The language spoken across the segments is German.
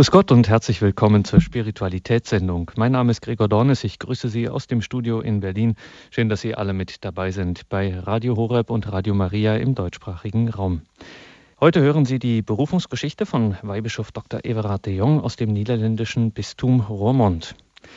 Grüß Gott und herzlich willkommen zur Spiritualitätssendung. Mein Name ist Gregor Dornis, ich grüße Sie aus dem Studio in Berlin. Schön, dass Sie alle mit dabei sind bei Radio Horeb und Radio Maria im deutschsprachigen Raum. Heute hören Sie die Berufungsgeschichte von Weihbischof Dr. Everard de Jong aus dem niederländischen Bistum Roermond.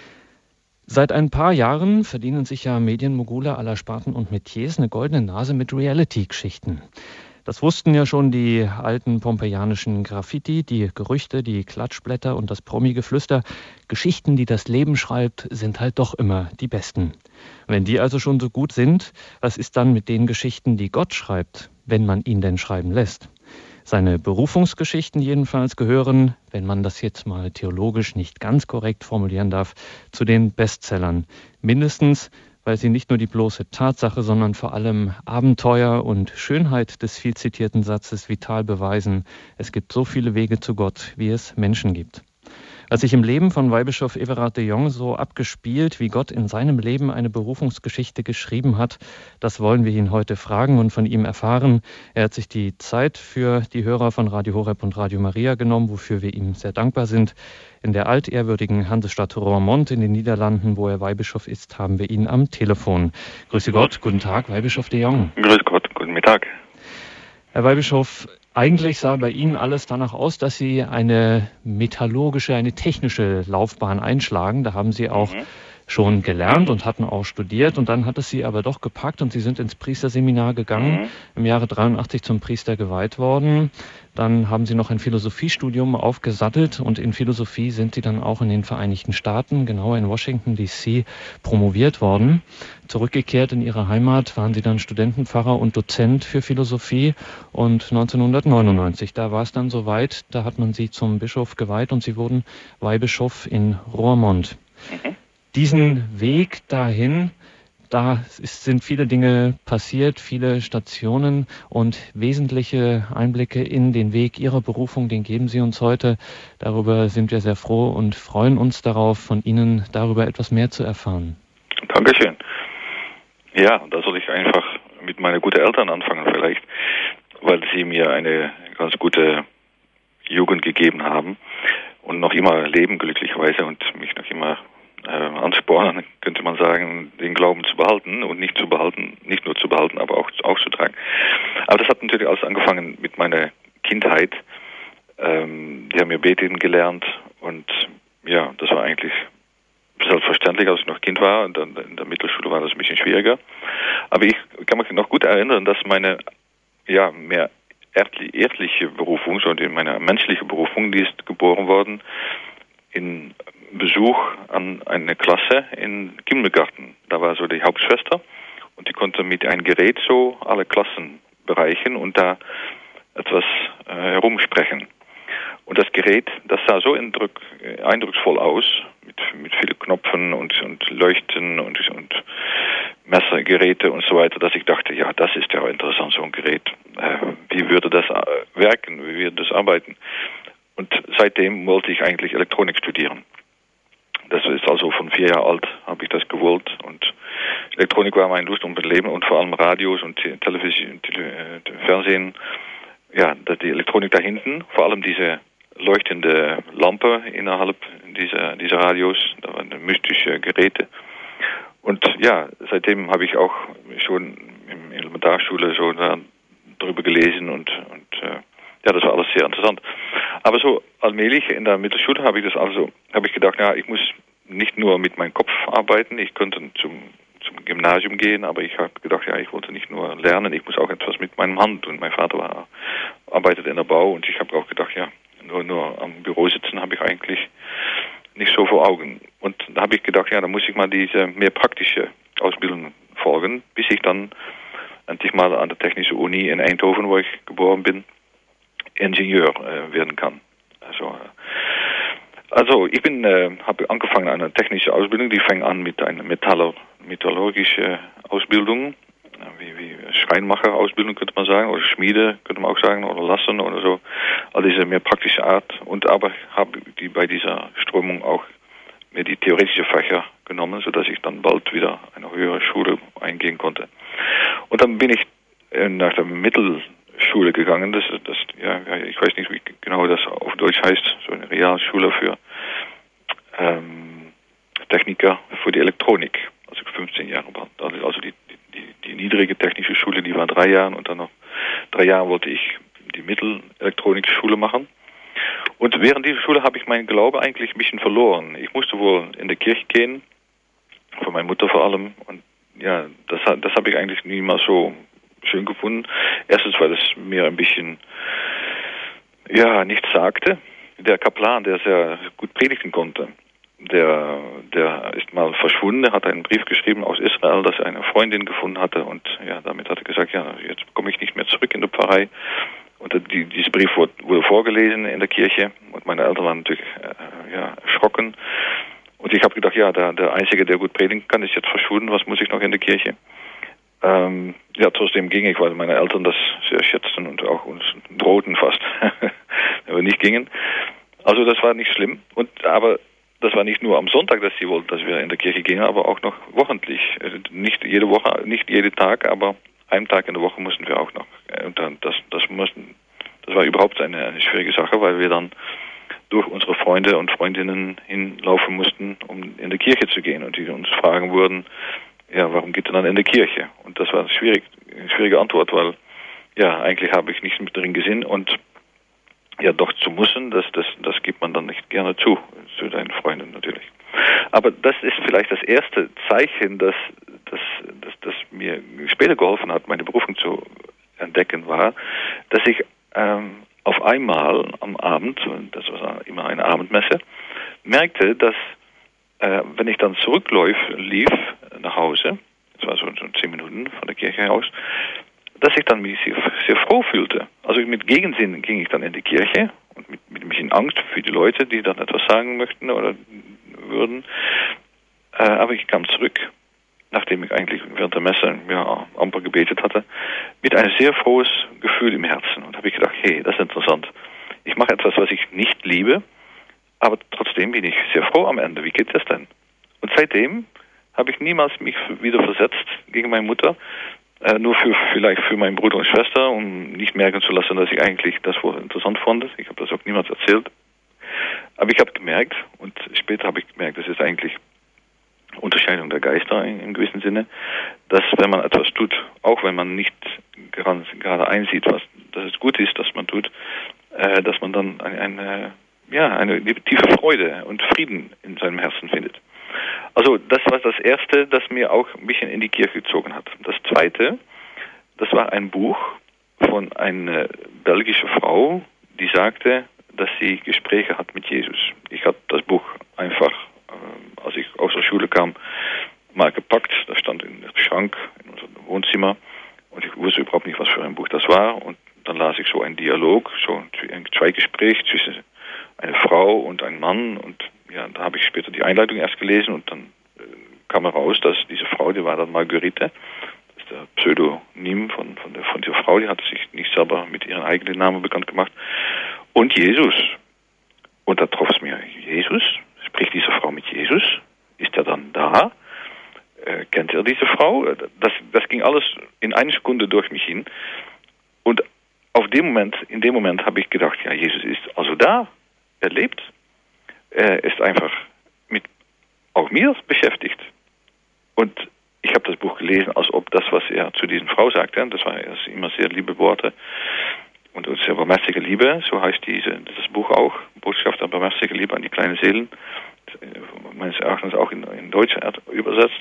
Seit ein paar Jahren verdienen sich ja Medienmogule aller Sparten und Metiers eine goldene Nase mit Reality-Geschichten. Das wussten ja schon die alten pompeianischen Graffiti, die Gerüchte, die Klatschblätter und das Promi-Geflüster. Geschichten, die das Leben schreibt, sind halt doch immer die besten. Wenn die also schon so gut sind, was ist dann mit den Geschichten, die Gott schreibt, wenn man ihn denn schreiben lässt? Seine Berufungsgeschichten jedenfalls gehören, wenn man das jetzt mal theologisch nicht ganz korrekt formulieren darf, zu den Bestsellern. Mindestens, weil sie nicht nur die bloße Tatsache, sondern vor allem Abenteuer und Schönheit des viel zitierten Satzes vital beweisen, es gibt so viele Wege zu Gott, wie es Menschen gibt. Als sich im Leben von Weihbischof Everard de Jong so abgespielt, wie Gott in seinem Leben eine Berufungsgeschichte geschrieben hat, das wollen wir ihn heute fragen und von ihm erfahren. Er hat sich die Zeit für die Hörer von Radio Horeb und Radio Maria genommen, wofür wir ihm sehr dankbar sind. In der altehrwürdigen Hansestadt Roermond in den Niederlanden, wo er Weihbischof ist, haben wir ihn am Telefon. Grüße Gott, guten Tag, Weihbischof de Jong. Grüß Gott, guten Mittag. Herr Weihbischof, eigentlich sah bei Ihnen alles danach aus, dass Sie eine metallurgische, eine technische Laufbahn einschlagen. Da haben Sie auch schon gelernt und hatten auch studiert. Und dann hat es Sie aber doch gepackt und Sie sind ins Priesterseminar gegangen, im Jahre 83 zum Priester geweiht worden. Dann haben Sie noch ein Philosophiestudium aufgesattelt und in Philosophie sind Sie dann auch in den Vereinigten Staaten, genauer in Washington D.C., promoviert worden. Zurückgekehrt in Ihre Heimat waren Sie dann Studentenpfarrer und Dozent für Philosophie und 1999, da war es dann soweit, da hat man Sie zum Bischof geweiht und Sie wurden Weihbischof in Roermond. Diesen Weg dahin, sind viele Dinge passiert, viele Stationen und wesentliche Einblicke in den Weg Ihrer Berufung, den geben Sie uns heute. Darüber sind wir sehr froh und freuen uns darauf, von Ihnen darüber etwas mehr zu erfahren. Dankeschön. Ja, da soll ich einfach mit meinen guten Eltern anfangen vielleicht, weil sie mir eine ganz gute Jugend gegeben haben und noch immer leben glücklicherweise und mich noch immer anspornen, könnte man sagen, den Glauben zu behalten und nicht nur zu behalten, aber auch auszutragen. Aber das hat natürlich alles angefangen mit meiner Kindheit. Die haben mir beten gelernt und ja, das war eigentlich selbstverständlich, als ich noch Kind war. In der Mittelschule war das ein bisschen schwieriger. Aber ich kann mich noch gut erinnern, dass meine mehr erdliche Berufung, so meine menschliche Berufung, die ist geboren worden in Besuch an eine Klasse in Kindergarten. Da war so die Hauptschwester und die konnte mit einem Gerät so alle Klassen bereichen und da etwas herumsprechen. Und das Gerät, das sah so eindrucksvoll aus, mit vielen Knöpfen und Leuchten und Messergeräte und so weiter, dass ich dachte, ja, das ist ja interessant, so ein Gerät. Wie würde das wirken, wie würde das arbeiten? Und seitdem wollte ich eigentlich Elektronik studieren. Das ist also von 4 Jahren alt, habe ich das gewollt. Und Elektronik war mein Lust und mein Leben und vor allem Radios und Television, Fernsehen. Ja, die Elektronik da hinten, vor allem diese leuchtende Lampe innerhalb dieser Radios, da waren mystische Geräte. Und ja, seitdem habe ich auch schon in der Elementarschule so darüber gelesen und das war alles sehr interessant. Aber so allmählich in der Mittelschule habe ich gedacht, ja, ich muss nicht nur mit meinem Kopf arbeiten, ich könnte zum Gymnasium gehen, aber ich habe gedacht, ja, ich wollte nicht nur lernen, ich muss auch etwas mit meinem Hand. Und mein Vater arbeitet in der Bau und ich habe auch gedacht, ja, nur am Büro sitzen habe ich eigentlich nicht so vor Augen. Und da habe ich gedacht, ja, da muss ich mal diese mehr praktische Ausbildung folgen, bis ich dann endlich mal an der Technischen Uni in Eindhoven, wo ich geboren bin, Ingenieur werden kann. Also ich habe angefangen eine technische Ausbildung, die fängt an mit einer metallurgische Ausbildung, wie Schreinmacher-Ausbildung könnte man sagen, oder Schmiede könnte man auch sagen, oder Lassen oder so, all diese mehr praktische Art. Und aber habe die bei dieser Strömung auch mir die theoretische Fächer genommen, sodass ich dann bald wieder eine höhere Schule eingehen konnte. Und dann bin ich nach der Mittelschule gegangen, ich weiß nicht, wie genau das auf Deutsch heißt, so eine Realschule für Techniker für die Elektronik, als ich 15 Jahre war. Also die niedrige technische Schule, die war 3 Jahre und dann noch 3 Jahre wollte ich die Mittelelektronische Schule machen. Und während dieser Schule habe ich meinen Glaube eigentlich ein bisschen verloren. Ich musste wohl in die Kirche gehen, von meiner Mutter vor allem. Und ja, das habe ich eigentlich niemals so schön gefunden. Erstens, weil es mir ein bisschen, nichts sagte. Der Kaplan, der sehr gut predigen konnte, der ist mal verschwunden. Er hat einen Brief geschrieben aus Israel, dass er eine Freundin gefunden hatte. Und ja, damit hat er gesagt, ja, jetzt komme ich nicht mehr zurück in die Pfarrei. Und dieser Brief wurde vorgelesen in der Kirche. Und meine Eltern waren natürlich erschrocken. Und ich habe gedacht, ja, der Einzige, der gut predigen kann, ist jetzt verschwunden. Was muss ich noch in der Kirche? Trotzdem ging ich, weil meine Eltern das sehr schätzten und auch uns drohten fast, wenn wir nicht gingen. Also das war nicht schlimm. Aber das war nicht nur am Sonntag, dass sie wollten, dass wir in der Kirche gingen, aber auch noch wochentlich. Nicht jede Woche, nicht jeden Tag, aber einen Tag in der Woche mussten wir auch noch. Und das war überhaupt eine schwierige Sache, weil wir dann durch unsere Freunde und Freundinnen hinlaufen mussten, um in die Kirche zu gehen. Und die uns fragen würden, ja, warum geht ihr dann in die Kirche? Und das war eine schwierige Antwort, weil ja, eigentlich habe ich nichts mit drin gesehen und ja, doch zu müssen, das gibt man dann nicht gerne zu deinen Freunden natürlich. Aber das ist vielleicht das erste Zeichen, das mir später geholfen hat, meine Berufung zu entdecken, war, dass ich auf einmal am Abend, das war immer eine Abendmesse, merkte, dass wenn ich dann lief nach Hause, das war so 10 Minuten von der Kirche aus, dass ich dann mich sehr, sehr froh fühlte. Also mit Gegensinn ging ich dann in die Kirche und mit ein bisschen Angst für die Leute, die dann etwas sagen möchten oder würden. Aber ich kam zurück, nachdem ich eigentlich während der Messe amper gebetet hatte, mit einem sehr frohes Gefühl im Herzen. Und habe ich gedacht, hey, das ist interessant. Ich mache etwas, was ich nicht liebe, aber trotzdem bin ich sehr froh am Ende. Wie geht das denn? Und seitdem habe ich niemals mich wieder versetzt gegen meine Mutter, nur vielleicht für meinen Bruder und Schwester, um nicht merken zu lassen, dass ich eigentlich das wohl interessant fand. Ich habe das auch niemals erzählt. Aber ich habe gemerkt, und später habe ich gemerkt, das ist eigentlich Unterscheidung der Geister im gewissen Sinne, dass wenn man etwas tut, auch wenn man nicht gerade einsieht, dass es gut ist, dass man tut, dass man dann eine tiefe Freude und Frieden in seinem Herzen findet. Also das war das Erste, das mir auch ein bisschen in die Kirche gezogen hat. Das Zweite, das war ein Buch von einer belgischen Frau, die sagte, dass sie Gespräche hat mit Jesus. Ich habe das Buch einfach, als ich aus der Schule kam, mal gepackt. Das stand in dem Schrank in unserem Wohnzimmer und ich wusste überhaupt nicht, was für ein Buch das war. Und dann las ich so einen Dialog, so ein Zweigespräch zwischen einer Frau und einem Mann und ja, da habe ich später die Einleitung erst gelesen und dann kam heraus, dass diese Frau, die war dann Marguerite, das ist der Pseudonym von dieser Frau, die hat sich nicht selber mit ihrem eigenen Namen bekannt gemacht, und Jesus. Und da troff es mir, Jesus? Spricht diese Frau mit Jesus? Ist er dann da? Kennt er diese Frau? Das ging alles in einer Sekunde durch mich hin. Und in dem Moment habe ich gedacht, ja, Jesus ist also da. Er lebt. Er ist einfach mit auch mir beschäftigt. Und ich habe das Buch gelesen, als ob das, was er zu dieser Frau sagte, das war immer sehr liebe Worte und sehr barmherzige Liebe, so heißt das Buch auch, Botschaft der barmherzige Liebe an die kleinen Seelen, meines Erachtens auch in Deutsch übersetzt,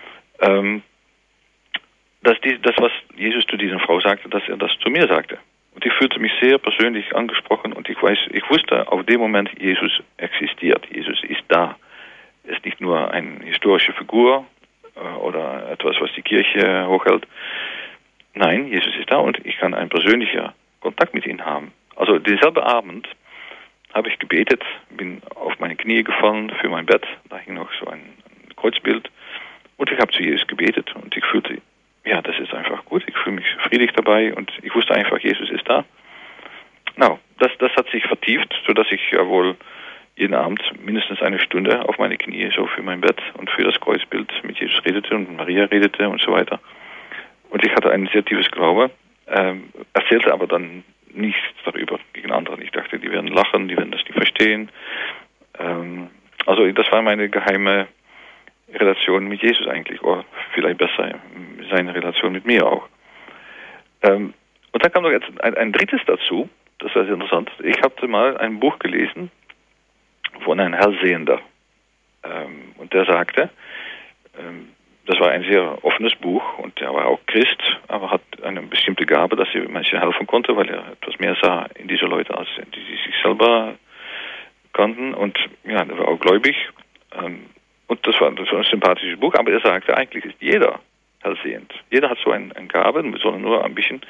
dass das, was Jesus zu dieser Frau sagte, dass er das zu mir sagte. Und ich fühlte mich sehr persönlich angesprochen und ich wusste auf dem Moment, Jesus existiert, Jesus ist da. Er ist nicht nur eine historische Figur oder etwas, was die Kirche hochhält. Nein, Jesus ist da und ich kann einen persönlichen Kontakt mit ihm haben. Also denselben Abend habe ich gebetet, bin auf meine Knie gefallen für mein Bett, da hing noch so ein Kreuzbild und ich habe zu Jesus gebetet und ich fühlte, ja, das ist einfach gut. Ich fühle mich friedlich dabei und ich wusste einfach, Jesus ist da. Das hat sich vertieft, sodass ich ja wohl jeden Abend mindestens eine Stunde auf meine Knie so für mein Bett und für das Kreuzbild mit Jesus redete und Maria redete und so weiter. Und ich hatte ein sehr tiefes Glaube, erzählte aber dann nichts darüber gegen andere. Ich dachte, die werden lachen, die werden das nicht verstehen. Also das war meine geheime Relation mit Jesus eigentlich, oder vielleicht besser seine Relation mit mir auch. Und dann kam noch jetzt ein drittes dazu, das war sehr interessant. Ich hatte mal ein Buch gelesen von einem Hellsehender. Und der sagte, das war ein sehr offenes Buch und er war auch Christ, aber hat eine bestimmte Gabe, dass er Menschen helfen konnte, weil er etwas mehr sah in diese Leute, als die sich selber kannten. Und ja, der war auch gläubig. Und das war ein sympathisches Buch, aber er sagte, eigentlich ist jeder hellsehend. Jeder hat so eine Gabe, wir sollen nur ein bisschen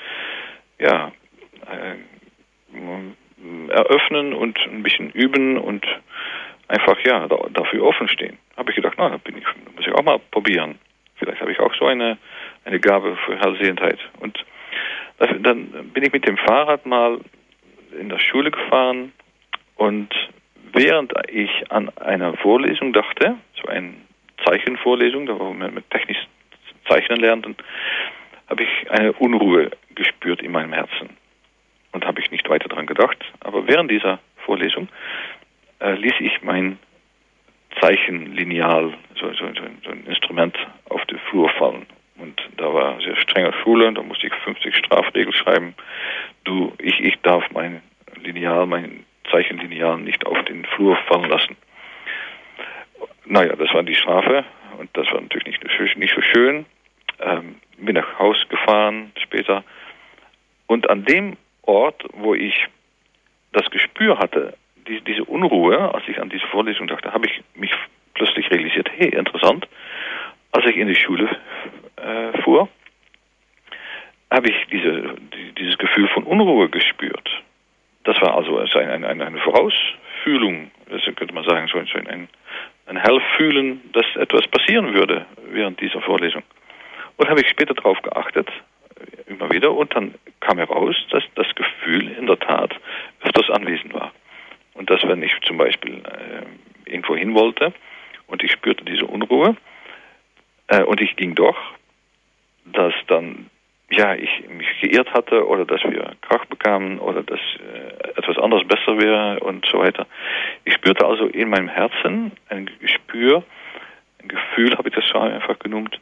eröffnen und ein bisschen üben und einfach dafür offen stehen. Habe ich gedacht, muss ich auch mal probieren. Vielleicht habe ich auch so eine Gabe für Hellsehendheit. Und dann bin ich mit dem Fahrrad mal in der Schule gefahren und während ich an einer Vorlesung dachte, so eine Zeichenvorlesung, da wo wir mit technisch Zeichnen lernten, habe ich eine Unruhe gespürt in meinem Herzen. Und habe ich nicht weiter daran gedacht. Aber während dieser Vorlesung ließ ich mein Zeichenlineal, so ein Instrument, auf den Flur fallen. Und da war sehr strenge Schule, da musste ich 50 Strafregeln schreiben. Ich darf mein Zeichenlineal nicht auf den Flur fallen lassen. Naja, das war die Strafe und das war natürlich nicht so schön. Bin nach Haus gefahren später und an dem Ort, wo ich das Gespür hatte, diese Unruhe, als ich an diese Vorlesung dachte, habe ich mich plötzlich realisiert, hey, interessant, als ich in die Schule fuhr, habe ich dieses Gefühl von Unruhe gespürt. Das war also eine Vorausfühlung, das könnte man sagen, so ein Hellfühlen, dass etwas passieren würde während dieser Vorlesung. Und habe ich später darauf geachtet, immer wieder, und dann kam heraus, dass das Gefühl in der Tat öfters anwesend war. Und dass, wenn ich zum Beispiel irgendwo hin wollte und ich spürte diese Unruhe und ich ging doch, dass dann ich mich geirrt hatte oder dass wir Krach bekamen oder dass etwas anderes besser wäre und so weiter. Ich spürte also in meinem Herzen ein Gefühl, habe ich das so einfach genannt,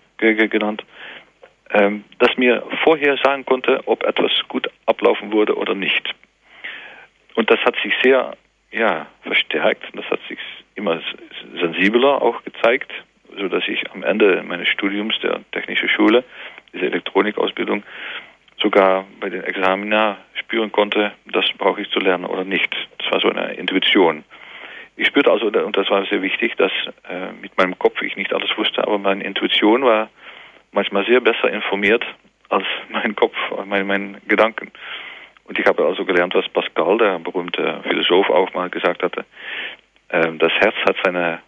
das mir vorher sagen konnte, ob etwas gut ablaufen würde oder nicht. Und das hat sich sehr verstärkt, das hat sich immer sensibler auch gezeigt, sodass ich am Ende meines Studiums der Technischen Schule, diese Elektronikausbildung, sogar bei den Examina spüren konnte, das brauche ich zu lernen oder nicht. Das war so eine Intuition. Ich spürte also, und das war sehr wichtig, dass mit meinem Kopf ich nicht alles wusste, aber meine Intuition war manchmal sehr besser informiert als mein Kopf, meine Gedanken. Und ich habe also gelernt, was Pascal, der berühmte Philosoph, auch mal gesagt hatte. Das Herz hat seine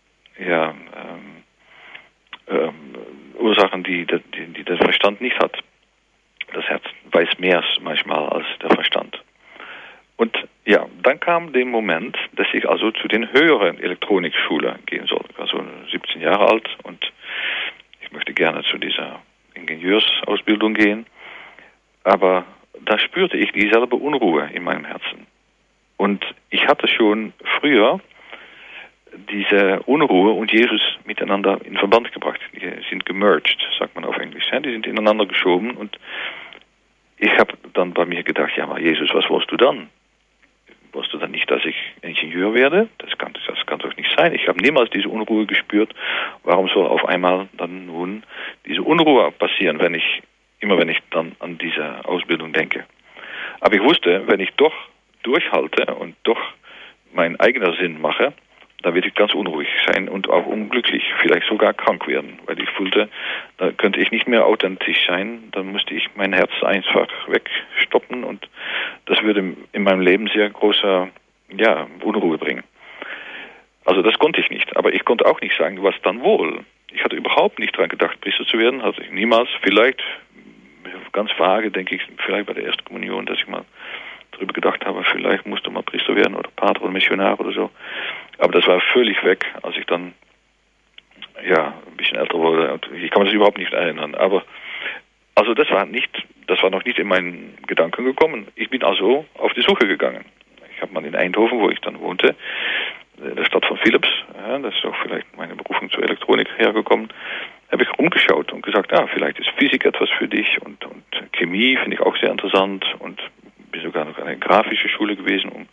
Ursachen, die der Verstand nicht hat. Das Herz weiß mehr manchmal als der Verstand. Und dann kam der Moment, dass ich also zu den höheren Elektronikschule gehen sollte. Ich war so 17 Jahre alt und ich möchte gerne zu dieser Ingenieursausbildung gehen. Aber da spürte ich dieselbe Unruhe in meinem Herzen. Und ich hatte schon früher diese Unruhe und Jesus miteinander in Verband gebracht. Die sind gemerged, sagt man auf Englisch. Die sind ineinander geschoben und ich habe dann bei mir gedacht, aber Jesus, was willst du dann? Willst du dann nicht, dass ich Ingenieur werde? Das kann doch nicht sein. Ich habe niemals diese Unruhe gespürt. Warum soll auf einmal dann nun diese Unruhe passieren, wenn ich dann an diese Ausbildung denke? Aber ich wusste, wenn ich doch durchhalte und doch meinen eigenen Sinn mache, dann werde ich ganz unruhig sein und auch unglücklich, vielleicht sogar krank werden, weil ich fühlte, da könnte ich nicht mehr authentisch sein, dann musste ich mein Herz einfach wegstoppen und das würde in meinem Leben sehr große Unruhe bringen. Also das konnte ich nicht, aber ich konnte auch nicht sagen, was dann wohl. Ich hatte überhaupt nicht daran gedacht, Priester zu werden, hatte ich niemals, vielleicht ganz vage, denke ich, vielleicht bei der ersten Kommunion, dass ich mal darüber gedacht habe, vielleicht musste mal Priester werden oder Pater oder Missionar oder so. Aber das war völlig weg, als ich dann ein bisschen älter wurde. Und ich kann mich das überhaupt nicht erinnern. Aber also das war nicht das war noch nicht in meinen Gedanken gekommen. Ich bin also auf die Suche gegangen. Ich habe mal in Eindhoven, wo ich dann wohnte, der Stadt von Philips, ja, das ist auch vielleicht meine Berufung zur Elektronik hergekommen, habe ich rumgeschaut und gesagt, vielleicht ist Physik etwas für dich und Chemie finde ich auch sehr interessant und bin sogar noch an eine grafische Schule gewesen, um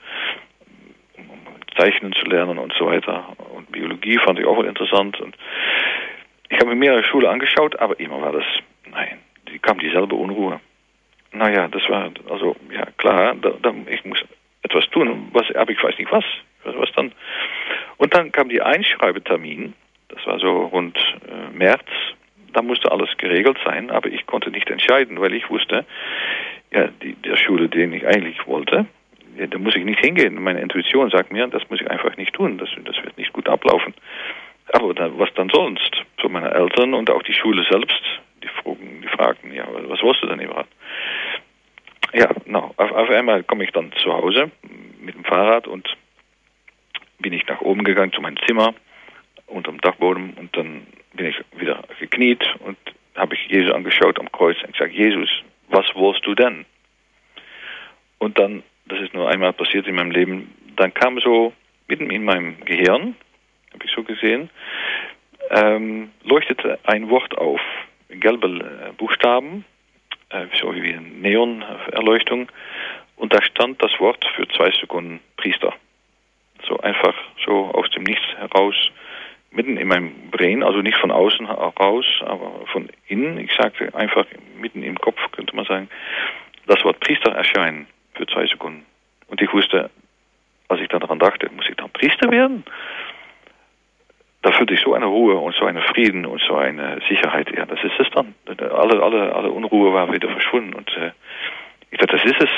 Zeichnen zu lernen und so weiter. Und Biologie fand ich auch interessant. Und ich habe mir mehrere Schulen angeschaut, aber immer war das, die kam dieselbe Unruhe. Naja, das war, also, ja klar, ich muss etwas tun, aber ich weiß nicht was dann. Und dann kam die Einschreibetermin, das war so rund März, da musste alles geregelt sein, aber ich konnte nicht entscheiden, weil ich wusste, der Schule, den ich eigentlich wollte, da muss ich nicht hingehen. Meine Intuition sagt mir, das muss ich einfach nicht tun, das wird nicht gut ablaufen. Aber was dann sonst? So meine Eltern und auch die Schule selbst, die fragten, was willst du denn überhaupt? Ja, auf einmal komme ich dann zu Hause mit dem Fahrrad und bin ich nach oben gegangen zu meinem Zimmer unterm Dachboden und dann bin ich wieder gekniet und habe ich Jesus angeschaut am Kreuz und gesagt, Jesus, was willst du denn? Und dann, das ist nur einmal passiert in meinem Leben, dann kam so mitten in meinem Gehirn, habe ich so gesehen, leuchtete ein Wort auf, gelbe Buchstaben, so wie eine Neonerleuchtung, und da stand das Wort für 2 Sekunden Priester. So einfach so aus dem Nichts heraus, mitten in meinem Brain, also nicht von außen heraus, aber von innen. Ich sagte einfach mitten im Kopf, könnte man sagen, das Wort Priester erscheinen für 2 Sekunden. Und ich wusste, als ich dann daran dachte, muss ich dann Priester werden? Da fühlte ich so eine Ruhe und so einen Frieden und so eine Sicherheit. Ja, das ist es dann. Alle Unruhe war wieder verschwunden und ich dachte, das ist es.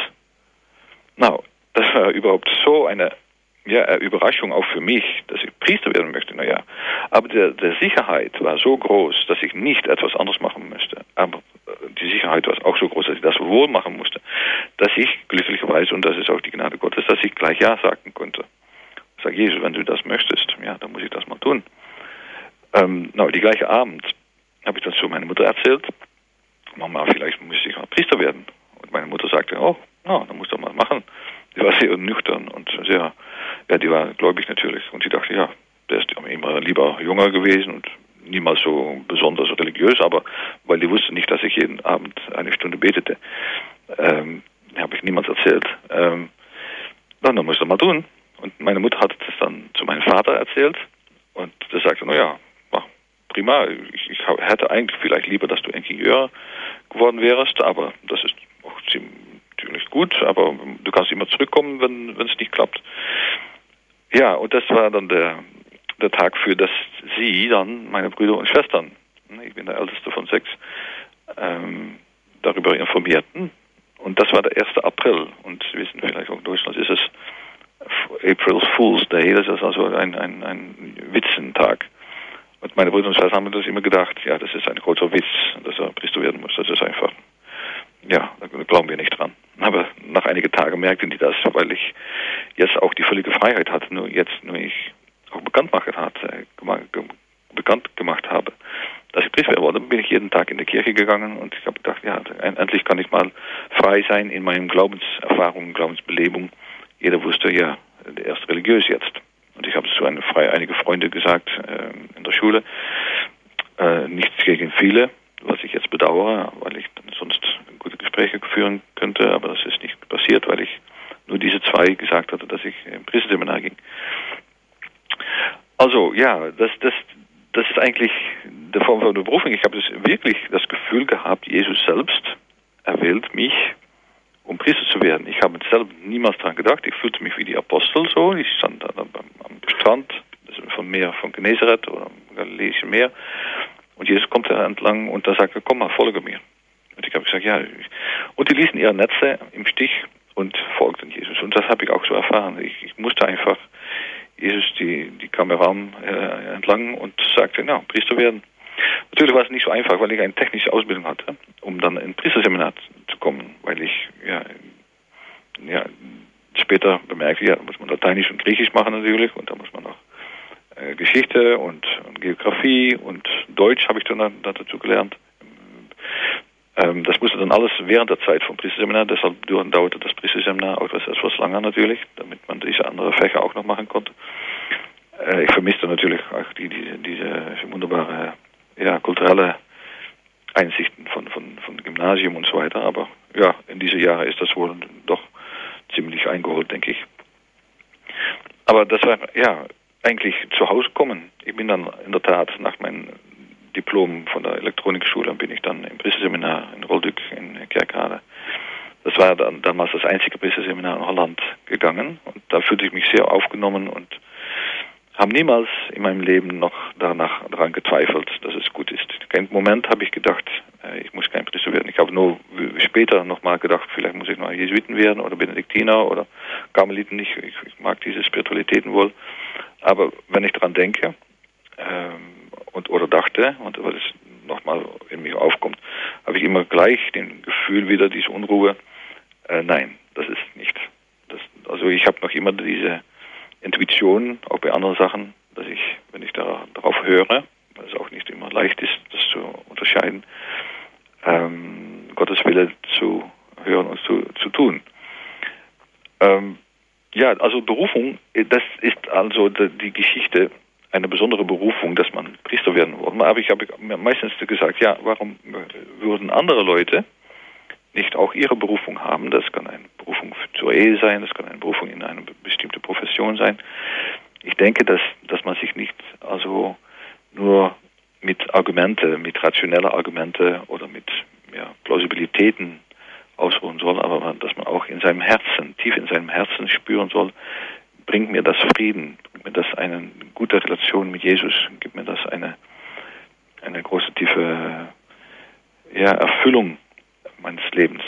Das war überhaupt so eine Überraschung auch für mich, dass ich Priester werden möchte. Aber der Sicherheit war so groß, dass ich nicht etwas anderes machen müsste. Aber die Sicherheit war auch so groß, dass ich das wohl machen musste, dass ich glücklicherweise, und das ist auch die Gnade Gottes, dass ich gleich Ja sagen konnte. Ich sage, Jesus, wenn du das möchtest, dann muss ich das mal tun. Die gleiche Abend habe ich das zu meiner Mutter erzählt. Mama, vielleicht muss ich mal Priester werden. Und meine Mutter sagte, dann musst du mal machen. Die war sehr nüchtern und sehr, die war gläubig natürlich. Und sie dachte, der ist immer lieber jünger gewesen und niemals so besonders religiös, aber weil die wusste nicht, dass ich jeden Abend eine Stunde betete, habe ich niemals erzählt. Dann musst du mal tun. Und meine Mutter hat das dann zu meinem Vater erzählt und der sagte, prima, ich hätte eigentlich vielleicht lieber, dass du Ingenieur geworden wärst, aber das ist auch ziemlich gut, aber du kannst immer zurückkommen, wenn es nicht klappt. Ja, und das war dann der Tag, für das sie dann, meine Brüder und Schwestern, ich bin der älteste von 6, darüber informierten. Und das war der 1. April. Und Sie wissen vielleicht auch in Deutschland ist es April Fool's Day, das ist also ein Witzentag. Und meine Brüder und Schwestern haben das immer gedacht, das ist ein großer Witz, dass er Priester werden muss. Das ist einfach, da glauben wir nicht dran. Aber nach einigen Tagen merkten die das, weil ich jetzt auch die völlige Freiheit hatte, nur ich auch bekannt gemacht habe, dass ich Priester wurde, bin ich jeden Tag in die Kirche gegangen und ich habe gedacht, endlich kann ich mal frei sein in meinen Glaubenserfahrungen, Glaubensbelebung. Jeder wusste, der ist religiös jetzt. Und ich habe es zu einige Freunde gesagt in der Schule. Nichts gegen viele, was ich jetzt bedauere, weil ich dann sonst gute Gespräche führen könnte, aber das ist nicht passiert, weil ich nur diese 2 gesagt hatte, dass ich im Priesterseminar ging. Also das ist eigentlich der Form von der Berufung. Ich habe wirklich das Gefühl gehabt, Jesus selbst erwählt mich, um Priester zu werden. Ich habe selbst niemals daran gedacht. Ich fühlte mich wie die Apostel so. Ich stand da am Strand, das ist vom Meer von Genezareth oder am Galiläischen Meer. Und Jesus kommt da entlang und da sagt er, komm mal, folge mir. Und ich habe gesagt, Und die ließen ihre Netze im Stich und folgten Jesus. Und das habe ich auch so erfahren. Ich musste einfach, Jesus, die kam mir Raum entlang und sagte, Priester werden. Natürlich war es nicht so einfach, weil ich eine technische Ausbildung hatte, um dann in Priesterseminar zu kommen, weil ich später bemerkte, da muss man Lateinisch und Griechisch machen natürlich und da muss man noch Geschichte und Geografie und Deutsch habe ich dann dazu gelernt. Das musste dann alles während der Zeit vom Priesterseminar, deshalb dauerte das Priesterseminar auch etwas länger natürlich, damit man diese anderen Fächer auch noch machen konnte. Ich vermisste natürlich auch diese wunderbare kulturelle Einsichten von Gymnasium und so weiter, aber ja, in diese Jahre ist das wohl doch ziemlich eingeholt, denke ich. Aber das war eigentlich zu Hause kommen. Ich bin dann in der Tat nach meinem Diplom von der Elektronikschule bin ich dann im Priesterseminar in Rolduc in Kerkrade. Das war dann damals das einzige Priesterseminar in Holland gegangen und da fühlte ich mich sehr aufgenommen und habe niemals in meinem Leben noch daran gezweifelt, dass es gut ist. Kein Moment habe ich gedacht, ich muss kein Priester werden. Ich habe nur später nochmal gedacht, vielleicht muss ich noch Jesuiten werden oder Benediktiner oder Karmeliten. Ich mag diese Spiritualitäten wohl. Aber wenn ich daran denke oder dachte, und weil es nochmal in mir aufkommt, habe ich immer gleich den Gefühl wieder, diese Unruhe, nein, das ist nicht. Also ich habe noch immer diese Intuition, auch bei anderen Sachen, dass ich, wenn ich darauf höre, weil es auch nicht immer leicht ist, das zu unterscheiden, Gottes Wille zu hören und zu tun. Also Berufung, das ist also die Geschichte, eine besondere Berufung, dass man Priester werden wollte. Aber ich habe meistens gesagt, warum würden andere Leute nicht auch ihre Berufung haben? Das kann eine Berufung zur Ehe sein, das kann eine Berufung in eine bestimmte Profession sein. Ich denke, dass man sich nicht also nur mit rationellen Argumente oder mit Plausibilitäten ausruhen soll, aber dass man auch in seinem Herzen, tief in seinem Herzen spüren soll, bringt mir das Frieden, bringt mir das eine gute Relation mit Jesus, gibt mir das eine große, tiefe Erfüllung meines Lebens.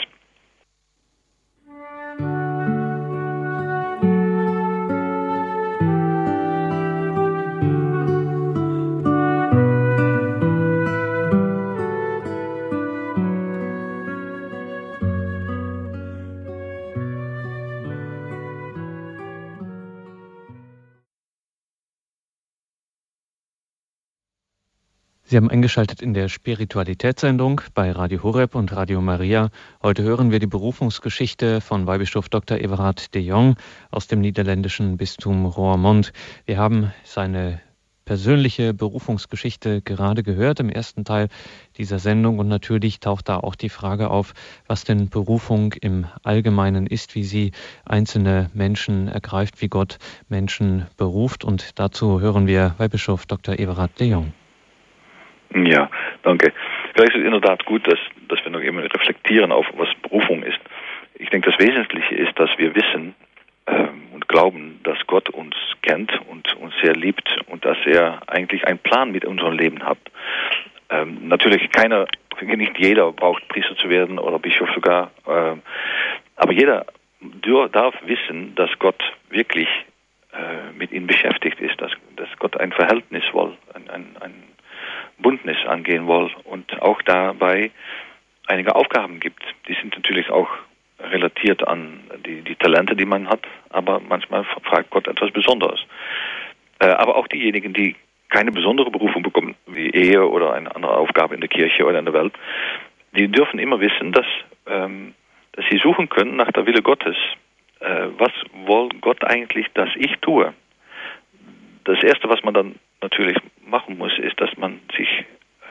Sie haben eingeschaltet in der Spiritualitätssendung bei Radio Horeb und Radio Maria. Heute hören wir die Berufungsgeschichte von Weihbischof Dr. Everard de Jong aus dem niederländischen Bistum Roermond. Wir haben seine persönliche Berufungsgeschichte gerade gehört im ersten Teil dieser Sendung und natürlich taucht da auch die Frage auf, was denn Berufung im Allgemeinen ist, wie sie einzelne Menschen ergreift, wie Gott Menschen beruft, und dazu hören wir Weihbischof Dr. Everard de Jong. Ja, danke. Vielleicht ist es in der Tat gut, dass wir noch immer reflektieren auf, was Berufung ist. Ich denke, das Wesentliche ist, dass wir wissen und glauben, dass Gott uns kennt und uns sehr liebt und dass er eigentlich einen Plan mit unserem Leben hat. Natürlich nicht jeder braucht Priester zu werden oder Bischof sogar, aber jeder darf wissen, dass Gott wirklich mit ihm beschäftigt ist, dass Gott ein Verhältnis will, ein Bündnis angehen will und auch dabei einige Aufgaben gibt. Die sind natürlich auch relatiert an die Talente, die man hat, aber manchmal fragt Gott etwas Besonderes. Aber auch diejenigen, die keine besondere Berufung bekommen, wie Ehe oder eine andere Aufgabe in der Kirche oder in der Welt, die dürfen immer wissen, dass sie suchen können nach der Wille Gottes. Was will Gott eigentlich, dass ich tue? Das Erste, was man dann natürlich machen muss, ist, dass man sich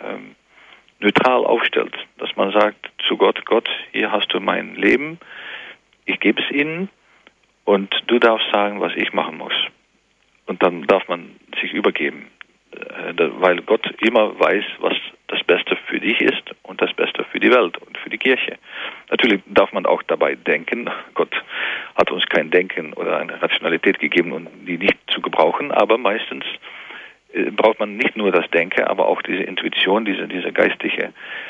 neutral aufstellt. Dass man sagt zu Gott, hier hast du mein Leben, ich gebe es Ihnen und du darfst sagen, was ich machen muss. Und dann darf man sich übergeben, weil Gott immer weiß, was das Beste für dich ist und das Beste für die Welt und für die Kirche. Natürlich darf man auch dabei denken, Gott hat uns kein Denken oder eine Rationalität gegeben, um die nicht zu gebrauchen, aber meistens braucht man nicht nur das Denken, aber auch diese Intuition, diese geistige,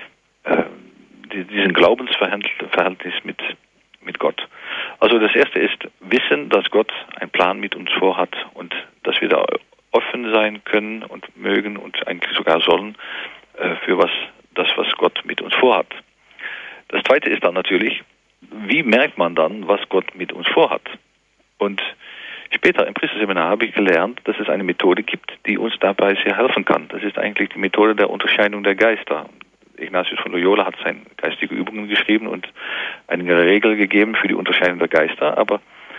diesen Glaubensverhältnis mit Gott. Also das Erste ist wissen, dass Gott einen Plan mit uns vorhat und dass wir da offen sein können und mögen und eigentlich sogar sollen für was Gott mit uns vorhat. Das Zweite ist dann natürlich, wie merkt man dann, was Gott mit uns vorhat? Und später im Priesterseminar habe ich gelernt, dass es eine Methode gibt, die uns dabei sehr helfen kann. Das ist eigentlich die Methode der Unterscheidung der Geister. Ignatius von Loyola hat seine geistige Übungen geschrieben und eine Regel gegeben für die Unterscheidung der Geister, aber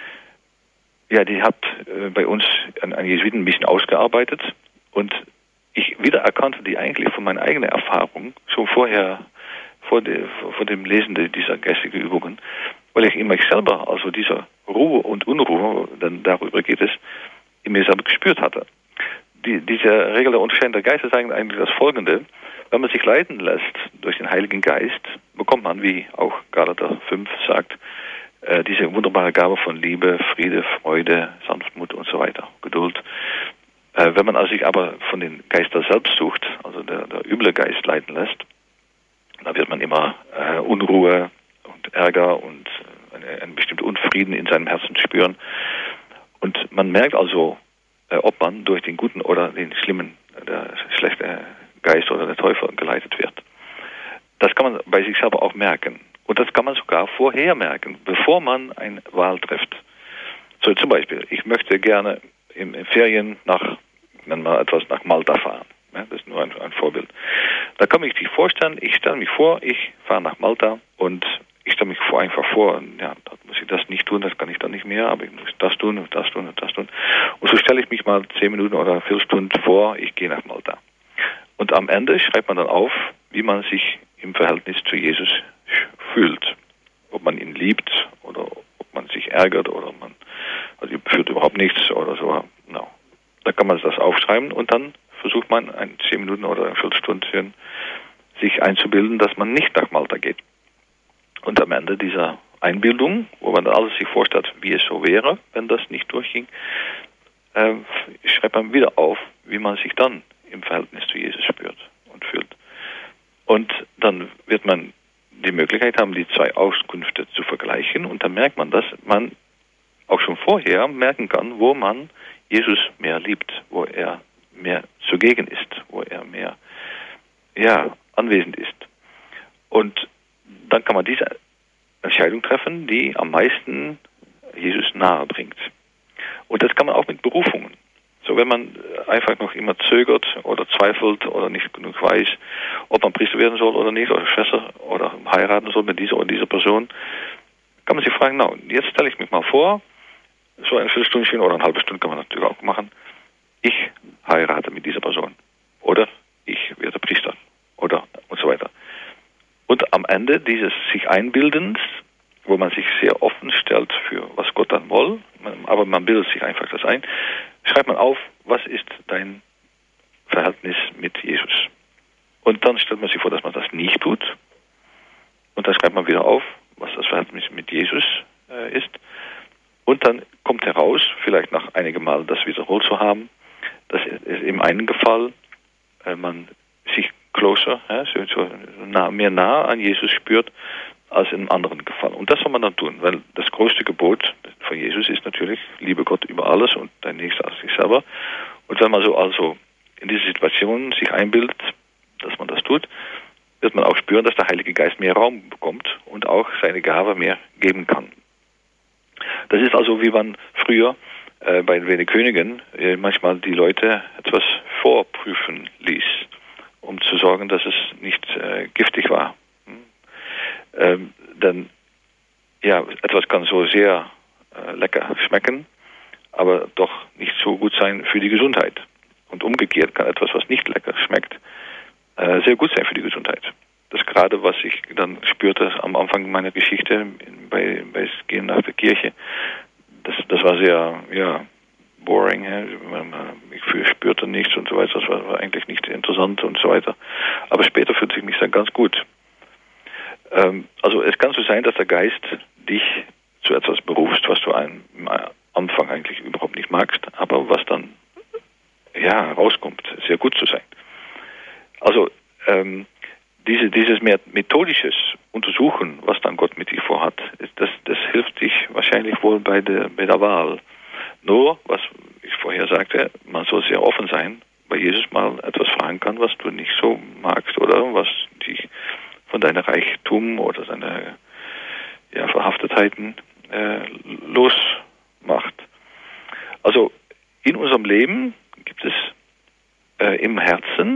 ja, die hat bei uns an Jesuiten ein bisschen ausgearbeitet und ich wiedererkannte die eigentlich von meiner eigenen Erfahrung schon vorher, vor dem Lesen dieser geistigen Übungen, weil ich in mich selber, also diese Ruhe und Unruhe, denn darüber geht es, in mir selber gespürt hatte. Diese Regel der Unterscheidung der Geister sagt eigentlich das Folgende: Wenn man sich leiten lässt durch den Heiligen Geist, bekommt man, wie auch Galater 5 sagt, diese wunderbare Gabe von Liebe, Friede, Freude, Sanftmut und so weiter, Geduld. Wenn man sich aber von den Geistern selbst sucht, also der üble Geist leiten lässt, dann wird man immer Unruhe und Ärger und einen bestimmten Unfrieden in seinem Herzen spüren. Und man merkt also, ob man durch den guten oder den schlimmen, der schlechte Geist oder der Teufel geleitet wird. Das kann man bei sich selber auch merken. Und das kann man sogar vorher merken, bevor man eine Wahl trifft. So zum Beispiel, ich möchte gerne in Ferien nach Malta fahren. Ja, das ist nur ein Vorbild. Da kann ich mich vorstellen, ich stelle mich vor, ich fahre nach Malta und ich stelle mich einfach vor, ja, da muss ich das nicht tun, das kann ich dann nicht mehr, aber ich muss das tun und das tun und das tun. Und so stelle ich mich mal 10 Minuten oder eine Viertelstunde vor, ich gehe nach Malta. Und am Ende schreibt man dann auf, wie man sich im Verhältnis zu Jesus fühlt. Ob man ihn liebt oder ob man sich ärgert oder also fühlt überhaupt nichts oder so. No. Da kann man das aufschreiben und dann versucht man 10 Minuten oder eine Viertelstunde sich einzubilden, dass man nicht nach Malta geht. Und am Ende dieser Einbildung, wo man dann alles sich vorstellt, wie es so wäre, wenn das nicht durchging, schreibt man wieder auf, wie man sich dann im Verhältnis zu Jesus spürt und fühlt. Und dann wird man die Möglichkeit haben, die zwei Auskünfte zu vergleichen und dann merkt man, dass man auch schon vorher merken kann, wo man Jesus mehr liebt, wo er mehr zugegen ist, wo er mehr anwesend ist. Und dann kann man diese Entscheidung treffen, die am meisten Jesus nahe bringt. Und das kann man auch mit Berufungen. So, wenn man einfach noch immer zögert oder zweifelt oder nicht genug weiß, ob man Priester werden soll oder nicht, oder Schwester oder heiraten soll mit dieser oder dieser Person, kann man sich fragen, jetzt stelle ich mich mal vor, so eine Viertelstundchen oder eine halbe Stunde kann man natürlich auch machen, ich heirate mit dieser Person oder ich werde Priester oder und so weiter. Und am Ende dieses sich Einbildens, wo man sich sehr offen stellt für was Gott dann will, aber man bildet sich einfach das ein, schreibt man auf, was ist dein Verhältnis mit Jesus. Und dann stellt man sich vor, dass man das nicht tut. Und dann schreibt man wieder auf, was das Verhältnis mit Jesus ist. Und dann kommt heraus, vielleicht nach einigem Mal das wiederholt zu haben, dass es im einen Fall man sich closer, mehr nah an Jesus spürt, als im anderen Fall. Und das soll man dann tun, weil das größte Gebot von Jesus ist natürlich, liebe Gott über alles und dein Nächster als sich selber. Und wenn man so also in diese Situation sich einbildet, dass man das tut, wird man auch spüren, dass der Heilige Geist mehr Raum bekommt und auch seine Gabe mehr geben kann. Das ist also, wie man früher bei den Königen manchmal die Leute etwas vorprüfen ließ, um zu sorgen, dass es nicht giftig war. Denn etwas kann so sehr lecker schmecken, aber doch nicht so gut sein für die Gesundheit. Und umgekehrt kann etwas, was nicht lecker schmeckt, sehr gut sein für die Gesundheit. Das gerade, was ich dann spürte am Anfang meiner Geschichte bei Gehen nach der Kirche, das war sehr, boring. Ich spürte nichts und so weiter. Das war eigentlich nicht interessant und so weiter. Aber später fühlte ich mich dann ganz gut. Also es kann so sein, dass der Geist dich zu etwas berufst, was du am Anfang eigentlich überhaupt nicht magst, aber was dann rauskommt, sehr gut zu sein. Also dieses mehr methodisches Untersuchen, was dann Gott mit dir vorhat, das hilft dich wahrscheinlich wohl bei der Wahl. Nur, was ich vorher sagte, man soll sehr offen sein, bei Jesus mal etwas fragen kann, was du nicht so magst oder was dich von deinem Reichtum oder seine Verhaftetheiten losmacht. Also in unserem Leben gibt es im Herzen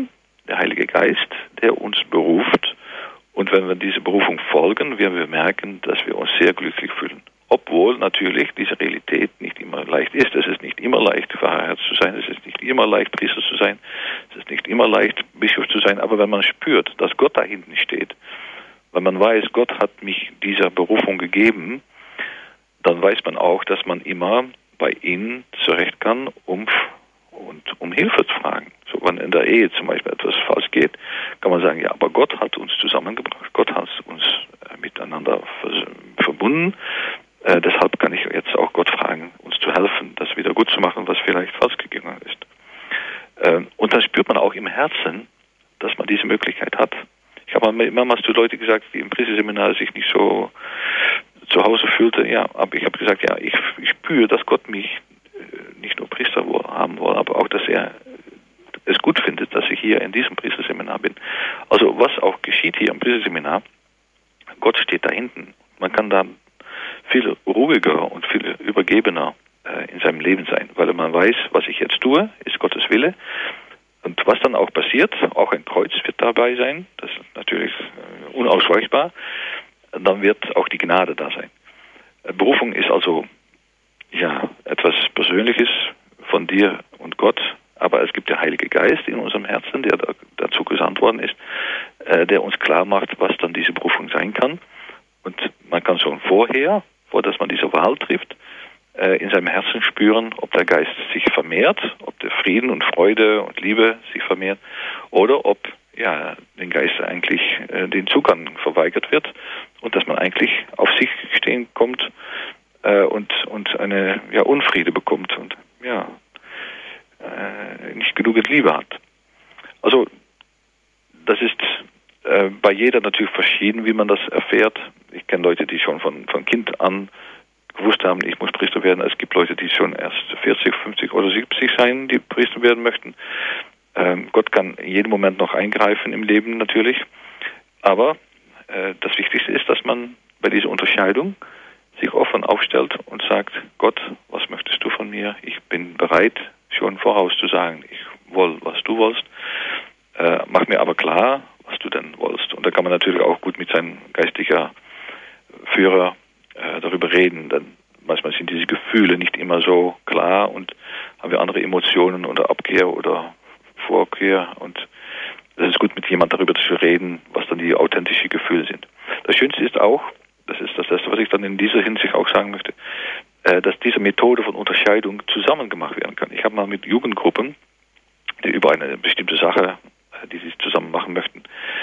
der Heilige Geist, der uns beruft. Und wenn wir diese Berufung folgen, werden wir merken, dass wir uns sehr glücklich fühlen. Obwohl natürlich diese Realität nicht immer leicht ist. Es ist nicht immer leicht, verheiratet zu sein. Es ist nicht immer leicht, Priester zu sein. Es ist nicht immer leicht, Bischof zu sein. Aber wenn man spürt, dass Gott da hinten steht, wenn man weiß, Gott hat mich dieser Berufung gegeben, dann weiß man auch, dass man immer bei ihm zurecht kann, um Hilfe zu fragen. So, wenn in der Ehe zum Beispiel etwas falsch geht, kann man sagen, ja, aber Gott hat uns zusammengebracht, Gott hat uns miteinander verbunden. Deshalb kann ich jetzt auch Gott fragen, uns zu helfen, das wieder gut zu machen, was vielleicht falsch gegangen ist. Und dann spürt man auch im Herzen, dass man diese Möglichkeit hat. Ich habe mehrmals zu Leuten gesagt, die im Priesterseminar sich nicht so zu Hause fühlte, ja, aber ich habe gesagt, ja, ich spüre, dass Gott mich nicht nur Priester haben will, aber auch, dass er es gut findet, dass ich hier in diesem Priesterseminar bin. Also was auch geschieht hier im Priesterseminar, Gott steht da hinten. Man kann da viel ruhiger und viel übergebener in seinem Leben sein, weil man weiß, was ich jetzt tue, ist Gottes Wille. Und was dann auch passiert, auch ein Kreuz wird dabei sein, das ist natürlich unausweichbar, dann wird auch die Gnade da sein. Berufung ist also ja etwas Persönliches von dir und Gott, aber es gibt den Heiligen Geist in unserem Herzen, der dazu gesandt worden ist, der uns klar macht, was dann diese Berufung sein kann. Und man kann schon vor dass man diese Wahl trifft, in seinem Herzen spüren, ob der Geist sich vermehrt, ob der Frieden und Freude und Liebe sich vermehrt oder ob den Geist eigentlich den Zugang verweigert wird und dass man eigentlich auf sich stehen kommt und eine Unfriede bekommt und nicht genug Liebe hat. Also das ist bei jeder natürlich verschieden, wie man das erfährt. Ich kenne Leute, die schon von Kind an gewusst haben, ich muss Priester werden. Es gibt Leute, die schon erst 40, 50 oder 70 sein, die Priester werden möchten. Gott kann in jedem Moment noch eingreifen im Leben natürlich. Aber das Wichtigste ist, dass man bei dieser Unterscheidung sich offen aufstellt und sagt, Gott, was möchtest du von mir? Ich bin bereit, schon voraus zu sagen, ich will, was du willst. Mach mir aber klar, was du denn willst. Und da kann man natürlich auch gut mit seinem geistlicher Führer darüber reden, denn manchmal sind diese Gefühle nicht immer so klar und haben wir andere Emotionen oder Abkehr oder Vorkehr und es ist gut, mit jemand darüber zu reden, was dann die authentischen Gefühle sind. Das Schönste ist auch, das ist das Letzte, was ich dann in dieser Hinsicht auch sagen möchte, dass diese Methode von Unterscheidung zusammen gemacht werden kann. Ich habe mal mit Jugendgruppen, die über eine bestimmte Sache, die sie zusammen machen möchten,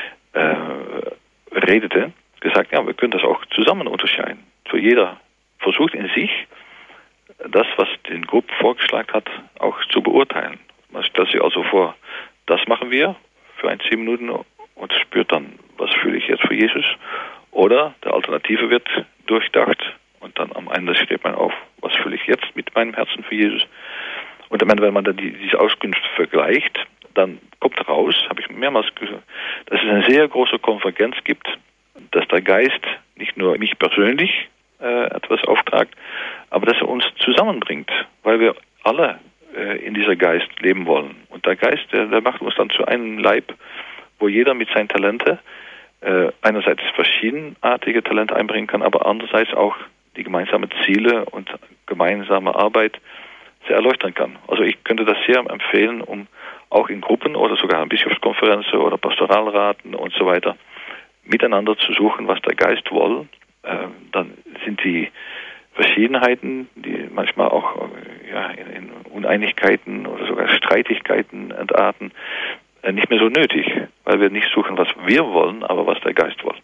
redete, gesagt, ja, wir können das auch zusammen unterscheiden. So jeder versucht in sich, das, was den Gruppe vorgeschlagen hat, auch zu beurteilen. Man stellt sich also vor, das machen wir für 10 Minuten und spürt dann, was fühle ich jetzt für Jesus. Oder der Alternative wird durchdacht und dann am Ende steht man auf, was fühle ich jetzt mit meinem Herzen für Jesus. Und am Ende, wenn man dann diese Auskünfte vergleicht, dann kommt raus, habe ich mehrmals gehört, dass es eine sehr große Konvergenz gibt, dass der Geist nicht nur mich persönlich etwas auftragt, aber dass er uns zusammenbringt, weil wir alle in dieser Geist leben wollen. Und der Geist, der macht uns dann zu einem Leib, wo jeder mit seinen Talenten einerseits verschiedenartige Talente einbringen kann, aber andererseits auch die gemeinsamen Ziele und gemeinsame Arbeit sehr erleuchten kann. Also ich könnte das sehr empfehlen, um auch in Gruppen oder sogar in Bischofskonferenzen oder Pastoralraten und so weiter miteinander zu suchen, was der Geist will. Dann sind die Verschiedenheiten, die manchmal auch in Uneinigkeiten oder sogar Streitigkeiten entarten, nicht mehr so nötig, weil wir nicht suchen, was wir wollen, aber was der Geist will.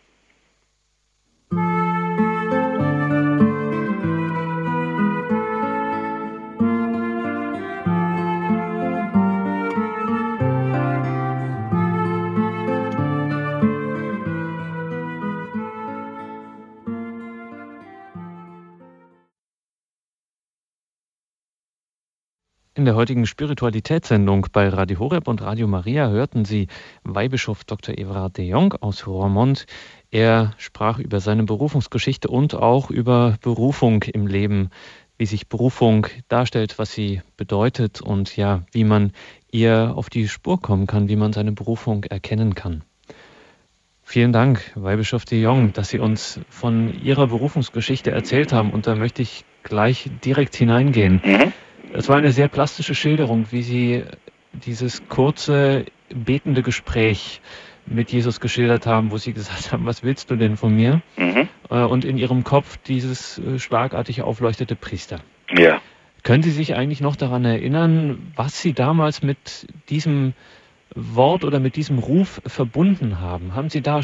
In der heutigen Spiritualitätssendung bei Radio Horeb und Radio Maria hörten Sie Weihbischof Dr. Everard de Jong aus Roermond. Er sprach über seine Berufungsgeschichte und auch über Berufung im Leben, wie sich Berufung darstellt, was sie bedeutet und ja, wie man ihr auf die Spur kommen kann, wie man seine Berufung erkennen kann. Vielen Dank, Weihbischof de Jong, dass Sie uns von Ihrer Berufungsgeschichte erzählt haben. Und da möchte ich gleich direkt hineingehen. Es war eine sehr plastische Schilderung, wie Sie dieses kurze, betende Gespräch mit Jesus geschildert haben, wo Sie gesagt haben, was willst du denn von mir? Und in Ihrem Kopf dieses schlagartig aufleuchtete Priester. Ja. Können Sie sich eigentlich noch daran erinnern, was Sie damals mit diesem Wort oder mit diesem Ruf verbunden haben? Haben Sie da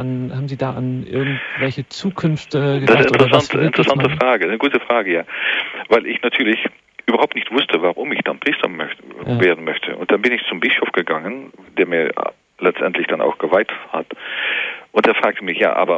an irgendwelche Zukünfte gedacht? Das ist eine interessante Frage, eine gute Frage, ja. Weil ich natürlich überhaupt nicht wusste, warum ich dann Priester werden möchte. Und dann bin ich zum Bischof gegangen, der mir letztendlich dann auch geweiht hat. Und er fragte mich, ja, aber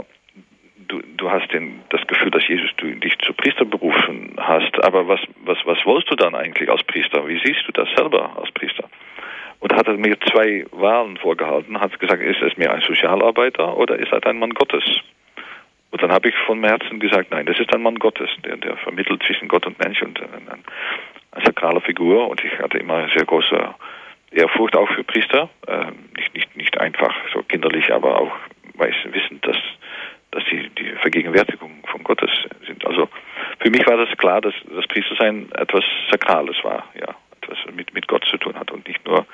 du hast das Gefühl, dass Jesus dich zu Priester berufen hast, aber was wolltest du dann eigentlich als Priester? Wie siehst du das selber als Priester? Und hat er mir 2 Wahlen vorgehalten, hat gesagt, ist es mehr ein Sozialarbeiter oder ist er ein Mann Gottes? Und dann habe ich von Herzen gesagt, nein, das ist ein Mann Gottes, der vermittelt zwischen Gott und Mensch und eine sakrale Figur. Und ich hatte immer sehr große Ehrfurcht auch für Priester, nicht einfach so kinderlich, aber auch wissend, dass sie die Vergegenwärtigung von Gottes sind. Also für mich war das klar, dass das Priestersein etwas Sakrales war, ja, etwas mit Gott zu tun hat und nicht nur,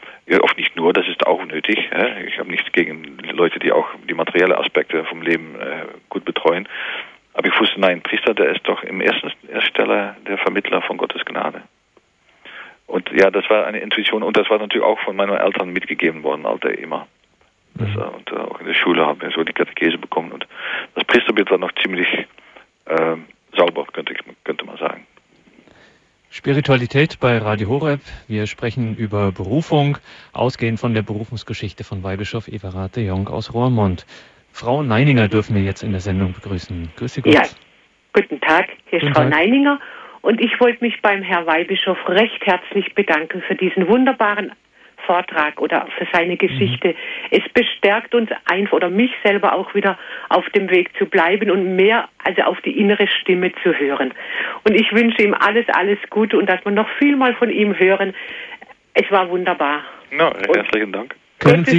das ist auch nötig. Ich habe nichts gegen Leute, die auch die materiellen Aspekte vom Leben gut betreuen. Aber ich wusste, nein, Priester, der ist doch im ersten Stelle der Vermittler von Gottes Gnade. Und ja, das war eine Intuition und das war natürlich auch von meinen Eltern mitgegeben worden, immer. Und auch in der Schule haben wir so die Katechese bekommen und das Priesterbild war noch ziemlich sauber, könnte man sagen. Spiritualität bei Radio Horeb. Wir sprechen über Berufung, ausgehend von der Berufungsgeschichte von Weihbischof Everard de Jong aus Roermond. Frau Neininger dürfen wir jetzt in der Sendung begrüßen. Grüß Sie Gott. Ja, guten Tag, hier ist Frau Neininger und ich wollte mich beim Herrn Weihbischof recht herzlich bedanken für diesen wunderbaren Vortrag oder für seine Geschichte. Es bestärkt uns einfach oder mich selber auch wieder auf dem Weg zu bleiben und mehr also auf die innere Stimme zu hören. Und ich wünsche ihm alles Gute und dass wir noch viel mal von ihm hören. Es war wunderbar. Ja, herzlichen Dank. Können Sie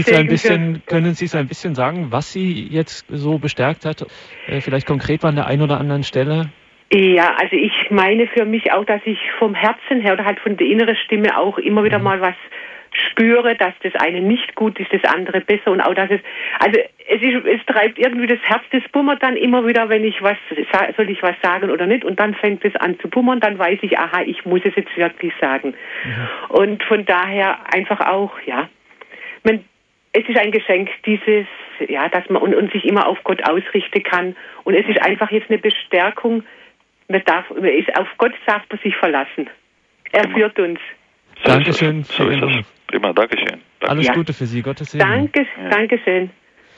es ein bisschen sagen, was Sie jetzt so bestärkt hat? Vielleicht konkret an der einen oder anderen Stelle? Ja, also ich meine für mich auch, dass ich vom Herzen her oder halt von der inneren Stimme auch immer wieder mal was spüre, dass das eine nicht gut ist, das andere besser und auch dass es treibt irgendwie das Herz, das bummert dann immer wieder, wenn soll ich was sagen oder nicht und dann fängt es an zu bummern, dann weiß ich, aha, ich muss es jetzt wirklich sagen. Und von daher einfach auch, ja, es ist ein Geschenk, dass man und sich immer auf Gott ausrichten kann und es ist einfach jetzt eine Bestärkung, auf Gott darf man sich verlassen. Er führt uns. Dankeschön. Prima, Dankeschön. Alles Gute für Sie, Gottes Segen. Dankeschön.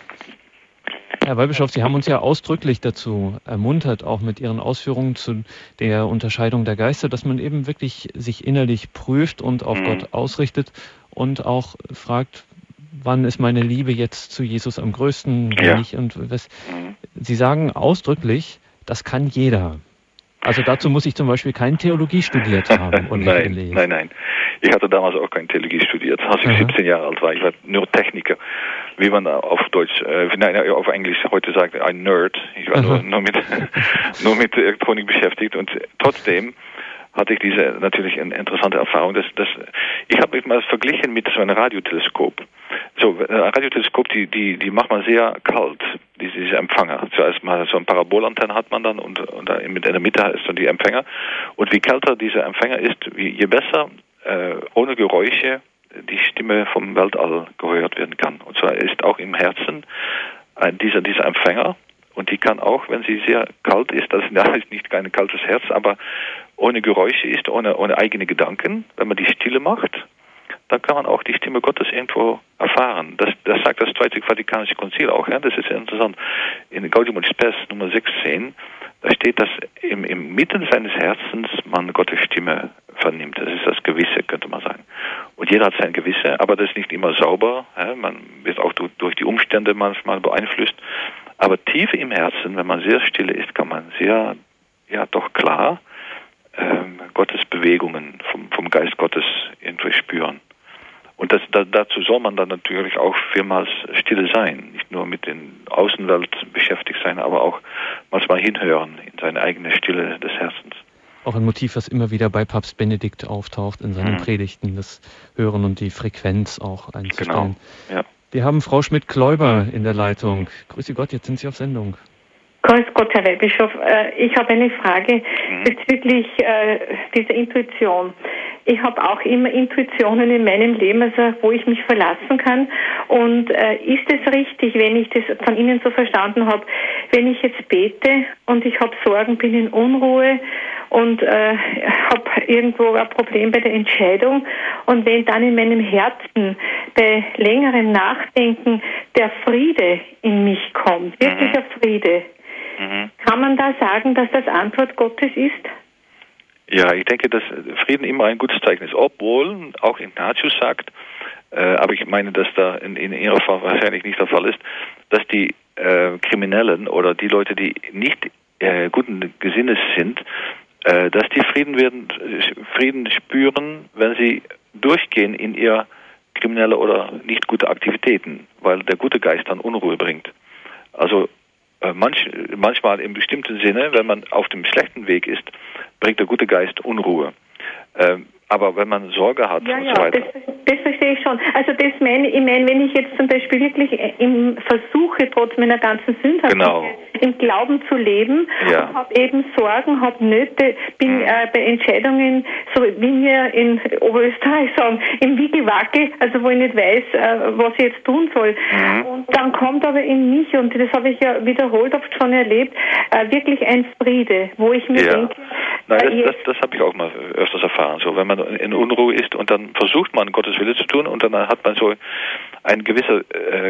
Herr Weihbischof, Sie haben uns ja ausdrücklich dazu ermuntert, auch mit Ihren Ausführungen zu der Unterscheidung der Geister, dass man eben wirklich sich innerlich prüft und auf Gott ausrichtet und auch fragt, wann ist meine Liebe jetzt zu Jesus am größten? Nicht? Und Sie sagen ausdrücklich, das kann jeder. Also dazu muss ich zum Beispiel keine Theologie studiert haben. Und Nein. Ich hatte damals auch keine Theologie studiert, als ich 17 Jahre alt war. Ich war nur Techniker, wie man auf auf Englisch heute sagt, ein Nerd. Ich war nur mit Elektronik beschäftigt und trotzdem hatte ich natürlich eine interessante Erfahrung. Ich habe mich mal verglichen mit so einem Radioteleskop. So, ein Radioteleskop, die macht man sehr kalt, diese Empfänger. Zuerst mal so eine Parabolantenne hat man dann und in der Mitte ist dann die Empfänger. Und wie kälter dieser Empfänger ist, je besser ohne Geräusche die Stimme vom Weltall gehört werden kann. Und zwar ist auch im Herzen dieser Empfänger. Und die kann auch, wenn sie sehr kalt ist, das ist nicht kein kaltes Herz, aber ohne Geräusche ist, ohne eigene Gedanken, wenn man die Stille macht, dann kann man auch die Stimme Gottes irgendwo erfahren. Das sagt das Zweite Vatikanische Konzil auch. Ja? Das ist interessant. In Gaudium et Spes Nummer 16, da steht, dass im Mitten seines Herzens man Gottes Stimme vernimmt. Das ist das Gewisse, könnte man sagen. Und jeder hat sein Gewisse, aber das ist nicht immer sauber. Ja? Man wird auch durch die Umstände manchmal beeinflusst. Aber tief im Herzen, wenn man sehr stille ist, kann man sehr, doch klar Gottes Bewegungen vom Geist Gottes irgendwie spüren. Und dazu soll man dann natürlich auch vielmals stille sein, nicht nur mit der Außenwelt beschäftigt sein, aber auch manchmal hinhören in seine eigene Stille des Herzens. Auch ein Motiv, was immer wieder bei Papst Benedikt auftaucht in seinen Predigten, das Hören und die Frequenz auch einzustellen. Genau, ja. Wir haben Frau Schmidt-Kläuber in der Leitung. Grüße Gott, jetzt sind Sie auf Sendung. Grüß Gott, Herr Weihbischof. Ich habe eine Frage bezüglich dieser Intuition. Ich habe auch immer Intuitionen in meinem Leben, also wo ich mich verlassen kann. Und ist es richtig, wenn ich das von Ihnen so verstanden habe, wenn ich jetzt bete und ich habe Sorgen, bin in Unruhe und habe irgendwo ein Problem bei der Entscheidung, und wenn dann in meinem Herzen bei längerem Nachdenken der Friede in mich kommt, wirklicher Friede, kann man da sagen, dass das Antwort Gottes ist? Ja, ich denke, dass Frieden immer ein gutes Zeichen ist, obwohl auch Ignatius sagt, aber ich meine, dass da in Ihrem Fall wahrscheinlich nicht der Fall ist, dass die Kriminellen oder die Leute, die nicht guten Gesinnes sind, dass die Frieden spüren, wenn sie durchgehen in ihre kriminelle oder nicht gute Aktivitäten, weil der gute Geist dann Unruhe bringt. Also manchmal im bestimmten Sinne, wenn man auf dem schlechten Weg ist, bringt der gute Geist Unruhe. Aber wenn man Sorge hat und so weiter. Das verstehe ich schon. Also das meine ich, wenn ich jetzt zum Beispiel wirklich versuche, trotz meiner ganzen Sündhaftigkeit im Glauben zu leben, und habe eben Sorgen, habe Nöte, bin bei Entscheidungen, so wie wir in Oberösterreich sagen, im Wickelwackel, also wo ich nicht weiß, was ich jetzt tun soll. Und dann kommt aber in mich, und das habe ich ja wiederholt oft schon erlebt, wirklich ein Friede, wo ich mir denke... Nein, das habe ich auch mal öfters erfahren. So, wenn man in Unruhe ist und dann versucht man, Gottes Wille zu tun, und dann hat man so eine gewisse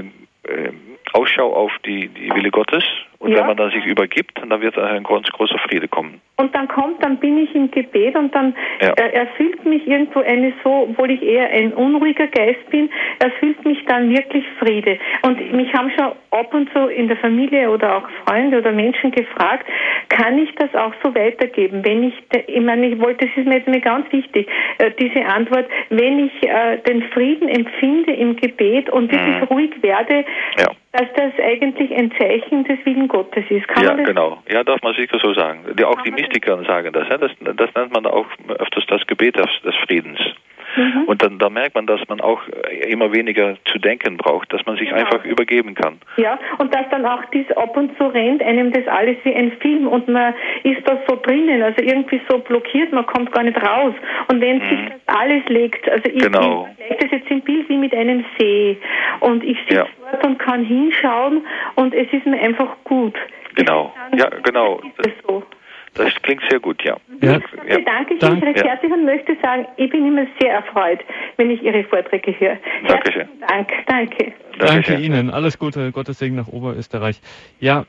Ausschau auf die Wille Gottes, und wenn man dann sich übergibt, dann wird ein ganz großer Friede kommen. Und dann bin ich im Gebet, und dann erfüllt mich irgendwo obwohl ich eher ein unruhiger Geist bin, erfüllt mich dann wirklich Friede. Und mich haben schon ab und zu in der Familie oder auch Freunde oder Menschen gefragt, kann ich das auch so weitergeben? Das ist mir jetzt ganz wichtig, diese Antwort, wenn ich den Frieden empfinde im Gebet und wirklich ruhig werde, dass das eigentlich ein Zeichen des Willen Gottes ist. Kann man das? Genau. Ja, darf man sicher so sagen. Auch die Mystiker sagen das. Das nennt man auch öfters das Gebet des Friedens. Und dann merkt man, dass man auch immer weniger zu denken braucht, dass man sich einfach übergeben kann. Ja, und dass dann auch ab und zu rennt einem das alles wie ein Film, und man ist da so drinnen, also irgendwie so blockiert, man kommt gar nicht raus. Und wenn sich das alles legt, also ich vergleiche das jetzt im Bild wie mit einem See, und ich sitze dort und kann hinschauen, und es ist mir einfach gut. Genau, genau. Das klingt sehr gut, ja. Ich bedanke mich recht herzlich und möchte sagen, ich bin immer sehr erfreut, wenn ich Ihre Vorträge höre. Dankeschön. Danke. Danke Ihnen. Alles Gute. Gottes Segen nach Oberösterreich. Ja,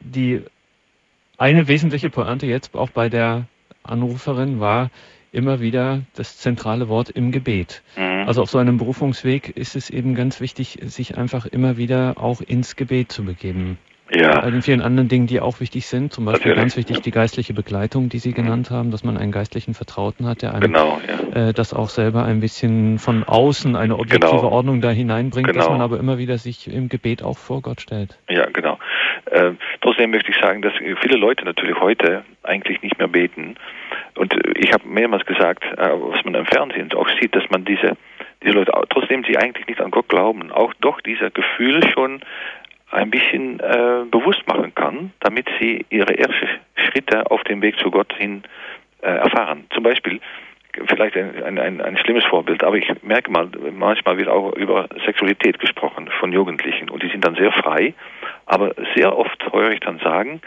eine wesentliche Pointe jetzt auch bei der Anruferin war immer wieder das zentrale Wort im Gebet. Also auf so einem Berufungsweg ist es eben ganz wichtig, sich einfach immer wieder auch ins Gebet zu begeben. Ja. Bei den vielen anderen Dingen, die auch wichtig sind, zum Beispiel ganz wichtig die geistliche Begleitung, die Sie genannt haben, dass man einen geistlichen Vertrauten hat, der einem das auch selber ein bisschen von außen eine objektive Ordnung da hineinbringt, dass man aber immer wieder sich im Gebet auch vor Gott stellt. Ja, genau. Trotzdem möchte ich sagen, dass viele Leute natürlich heute eigentlich nicht mehr beten. Und ich habe mehrmals gesagt, was man im Fernsehen auch sieht, dass man diese Leute, trotzdem sie eigentlich nicht an Gott glauben, auch doch dieser Gefühl schon ein bisschen bewusst machen kann, damit sie ihre ersten Schritte auf dem Weg zu Gott hin erfahren. Zum Beispiel, vielleicht ein schlimmes Vorbild, aber ich merke mal, manchmal wird auch über Sexualität gesprochen von Jugendlichen, und die sind dann sehr frei, aber sehr oft höre ich dann sagen,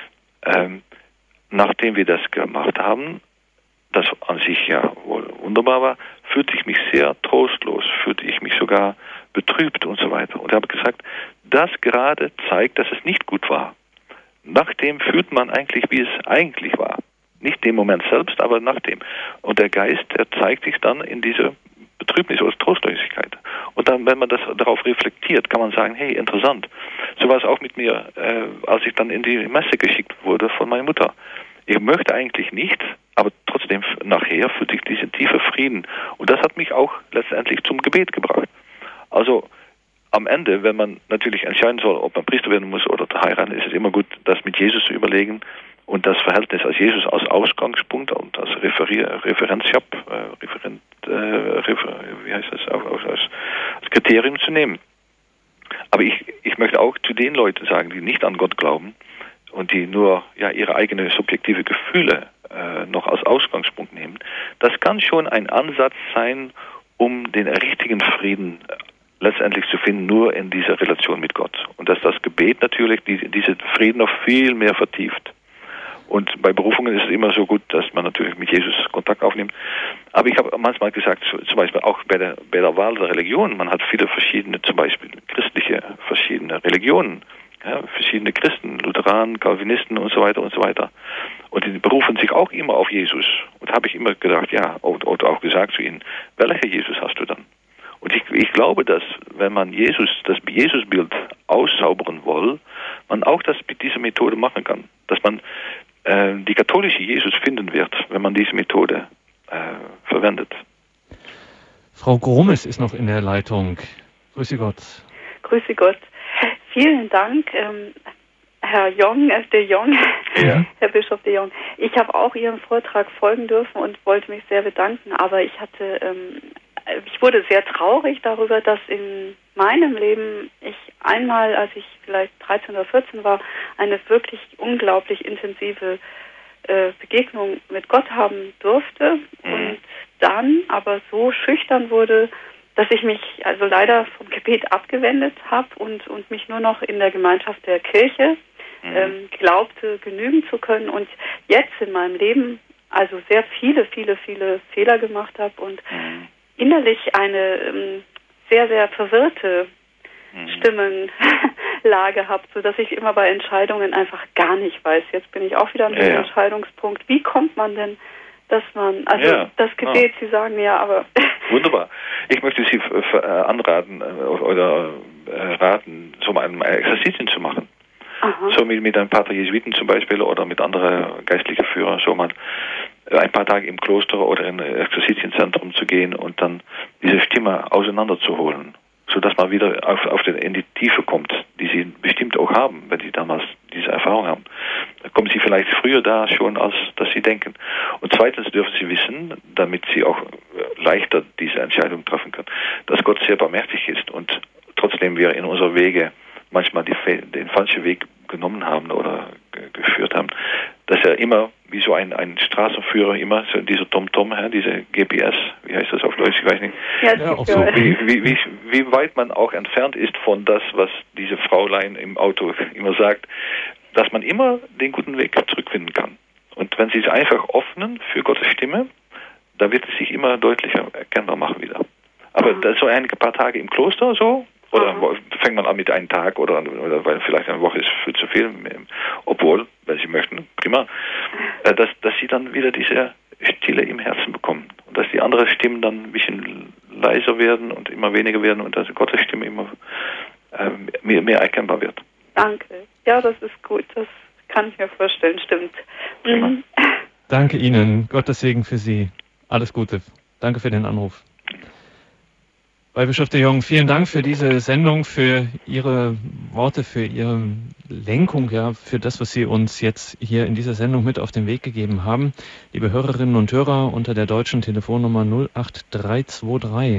nachdem wir das gemacht haben, das an sich ja wohl wunderbar war, fühlte ich mich sehr trostlos, fühlte ich mich sogar betrübt und so weiter. Und ich habe gesagt, das gerade zeigt, dass es nicht gut war. Nachdem fühlt man eigentlich, wie es eigentlich war. Nicht dem Moment selbst, aber nachdem. Und der Geist, der zeigt sich dann in dieser Betrübnis oder Trostlosigkeit. Und dann, wenn man das darauf reflektiert, kann man sagen, hey, interessant. So war es auch mit mir, als ich dann in die Messe geschickt wurde von meiner Mutter. Ich möchte eigentlich nicht, aber trotzdem nachher fühlte ich diesen tiefen Frieden. Und das hat mich auch letztendlich zum Gebet gebracht. Also am Ende, wenn man natürlich entscheiden soll, ob man Priester werden muss oder heiraten, ist es immer gut, das mit Jesus zu überlegen und das Verhältnis als Jesus als Ausgangspunkt und als als Kriterium zu nehmen. Aber ich möchte auch zu den Leuten sagen, die nicht an Gott glauben und die nur ihre eigenen subjektive Gefühle noch als Ausgangspunkt nehmen, das kann schon ein Ansatz sein, um den richtigen Frieden letztendlich zu finden, nur in dieser Relation mit Gott. Und dass das Gebet natürlich diese Frieden noch viel mehr vertieft. Und bei Berufungen ist es immer so gut, dass man natürlich mit Jesus Kontakt aufnimmt. Aber ich habe manchmal gesagt, zum Beispiel auch bei der Wahl der Religion, man hat viele verschiedene, zum Beispiel christliche verschiedene Religionen, verschiedene Christen, Lutheranen, Calvinisten und so weiter und so weiter. Und die berufen sich auch immer auf Jesus. Und habe ich immer gedacht, oder auch gesagt zu ihnen, welcher Jesus hast du dann? Und ich glaube, dass wenn man das Jesusbild auszaubern will, man auch das mit dieser Methode machen kann. Dass man die katholische Jesus finden wird, wenn man diese Methode verwendet. Frau Gromes ist noch in der Leitung. Grüße Gott. Grüße Gott. Vielen Dank, Herr de Jong, ja. Herr Bischof de Jong. Ich habe auch Ihrem Vortrag folgen dürfen und wollte mich sehr bedanken, aber ich wurde sehr traurig darüber, dass in meinem Leben ich einmal, als ich vielleicht 13 oder 14 war, eine wirklich unglaublich intensive Begegnung mit Gott haben durfte und dann aber so schüchtern wurde, dass ich mich also leider vom Gebet abgewendet habe und mich nur noch in der Gemeinschaft der Kirche glaubte, genügen zu können und jetzt in meinem Leben also sehr viele Fehler gemacht habe und innerlich eine sehr, sehr verwirrte Stimmenlage habe, sodass ich immer bei Entscheidungen einfach gar nicht weiß. Jetzt bin ich auch wieder an dem Entscheidungspunkt. Wie kommt man denn, dass man, das Gebet, Sie sagen aber... Wunderbar. Ich möchte Sie anraten oder raten, so ein Exerzitien zu machen. Aha. So mit ein paar Jesuiten zum Beispiel oder mit anderen geistlichen Führern, so mal ein paar Tage im Kloster oder in ein Exerzitienzentrum zu gehen und dann diese Stimme auseinanderzuholen, sodass man wieder in die Tiefe kommt, die Sie bestimmt auch haben, wenn Sie damals diese Erfahrung haben. Da kommen Sie vielleicht früher da schon, als dass Sie denken. Und zweitens dürfen Sie wissen, damit Sie auch leichter diese Entscheidung treffen können, dass Gott sehr barmherzig ist und trotzdem wir in unserer Wege manchmal den falschen Weg genommen haben oder geführt haben, dass er immer, wie so ein Straßenführer, immer so dieser TomTom, diese GPS, wie heißt das auf Deutsch, ich weiß nicht, so, wie weit man auch entfernt ist von das, was diese Fraulein im Auto immer sagt, dass man immer den guten Weg zurückfinden kann. Und wenn sie es einfach öffnen für Gottes Stimme, dann wird es sich immer deutlicher erkennbar machen wieder. Aber das so ein paar Tage im Kloster so, oder fängt man an mit einem Tag oder weil vielleicht eine Woche ist viel zu viel, obwohl, wenn Sie möchten, prima, dass Sie dann wieder diese Stille im Herzen bekommen und dass die anderen Stimmen dann ein bisschen leiser werden und immer weniger werden und dass Gottes Stimme immer mehr erkennbar wird. Danke. Ja, das ist gut. Das kann ich mir vorstellen, stimmt. Mhm. Danke Ihnen. Gottes Segen für Sie. Alles Gute. Danke für den Anruf. Weihbischof de Jong, vielen Dank für diese Sendung, für Ihre Worte, für Ihre Lenkung, für das, was Sie uns jetzt hier in dieser Sendung mit auf den Weg gegeben haben. Liebe Hörerinnen und Hörer, unter der deutschen Telefonnummer 08323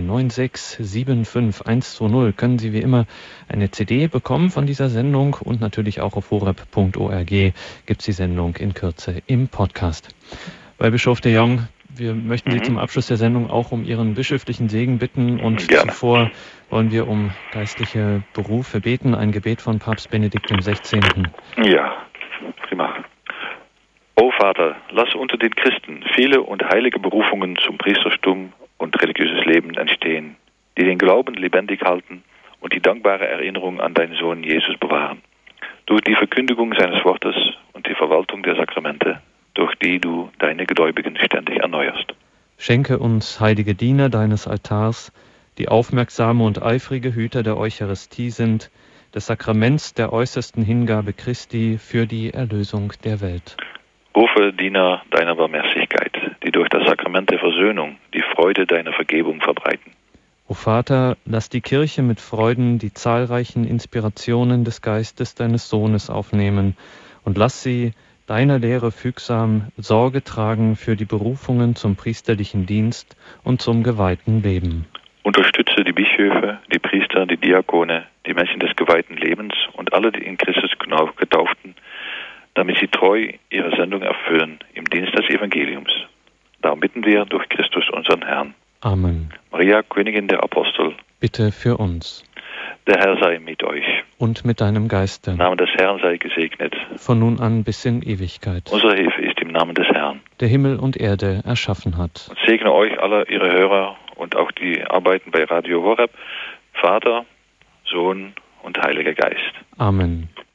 9675 120 können Sie wie immer eine CD bekommen von dieser Sendung und natürlich auch auf horeb.org gibt es die Sendung in Kürze im Podcast. Weihbischof de Jong, wir möchten Sie zum Abschluss der Sendung auch um Ihren bischöflichen Segen bitten und zuvor wollen wir um geistliche Berufe beten, ein Gebet von Papst Benedikt XVI. Ja, prima. O Vater, lass unter den Christen viele und heilige Berufungen zum Priestertum und religiöses Leben entstehen, die den Glauben lebendig halten und die dankbare Erinnerung an deinen Sohn Jesus bewahren. Durch die Verkündigung seines Wortes und die Verwaltung der Sakramente, durch die du deine Gläubigen ständig erneuerst. Schenke uns, heilige Diener deines Altars, die aufmerksame und eifrige Hüter der Eucharistie sind, des Sakraments der äußersten Hingabe Christi für die Erlösung der Welt. Rufe Diener deiner Barmherzigkeit, die durch das Sakrament der Versöhnung die Freude deiner Vergebung verbreiten. O Vater, lass die Kirche mit Freuden die zahlreichen Inspirationen des Geistes deines Sohnes aufnehmen und lass sie deiner Lehre fügsam Sorge tragen für die Berufungen zum priesterlichen Dienst und zum geweihten Leben. Unterstütze die Bischöfe, die Priester, die Diakone, die Menschen des geweihten Lebens und alle, die in Christus Getauften, damit sie treu ihre Sendung erfüllen im Dienst des Evangeliums. Darum bitten wir durch Christus unseren Herrn. Amen. Maria, Königin der Apostel, bitte für uns. Der Herr sei mit euch. Und mit deinem Geiste. Der Name des Herrn sei gesegnet. Von nun an bis in Ewigkeit. Unsere Hilfe ist im Namen des Herrn, der Himmel und Erde erschaffen hat. Und segne euch alle, ihre Hörer und auch die Arbeiten bei Radio Horeb, Vater, Sohn und Heiliger Geist. Amen.